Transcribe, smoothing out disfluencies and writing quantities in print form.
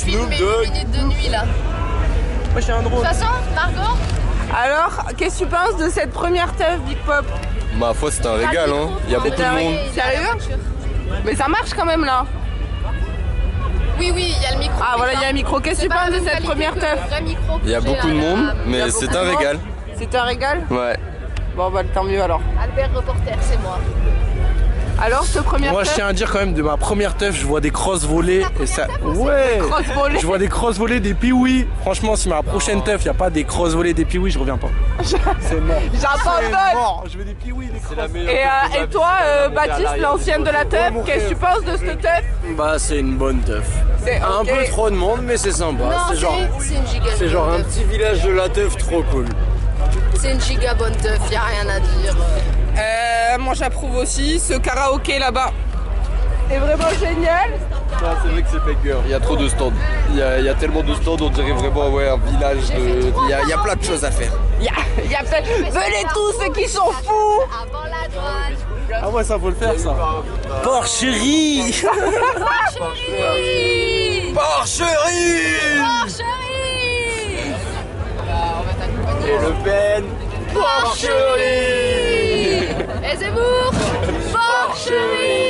filme mes minutes de nuit là. Moi j'ai un drone. De toute façon, Margot. Alors, qu'est-ce que tu penses de cette première teuf, Big Pop? Ma foi, c'était un régal, hein. Il y a beaucoup de monde. Sérieux? Mais ça marche quand même là. Oui, oui, il y a le micro. Ah voilà, il y a un micro. Qu'est-ce que tu penses de cette première teuf? Il y a beaucoup de monde, mais c'est un régal. C'est un régal? Ouais. Bon bah tant mieux alors. Albert reporter, c'est moi. Alors ce premier Moi je tiens à dire quand même de ma première teuf, je vois des crosses volées et ça. Ouais. Je vois des crosses volées, des piouis. Franchement, si ma prochaine teuf, y a pas des crosses volées, des piouis, je reviens pas. C'est mort. J'abandonne. Je veux des piouis, des crosses. Et toi, Baptiste, l'ancienne de la teuf, qu'est-ce que tu penses de cette teuf? Bah c'est une bonne teuf. Un peu trop de monde mais c'est sympa. Non, c'est une giga. C'est genre un petit village de la teuf trop cool. C'est une giga bonne teuf, y a rien à dire. Moi j'approuve aussi. Ce karaoké là-bas est vraiment génial. C'est vrai que c'est banger. Il y a trop de stands. Il y a tellement de stands, on dirait vraiment un village de. Il y a plein de choses à faire. Il y a peut-être. Venez tous ceux qui sont fous. Avant la droite. Ah ouais, ça faut le faire ça. Porcherie. Porcherie. Porcherie. Porcherie. Et Le Pen. Porcherie. Et Zemmour. Porcherie.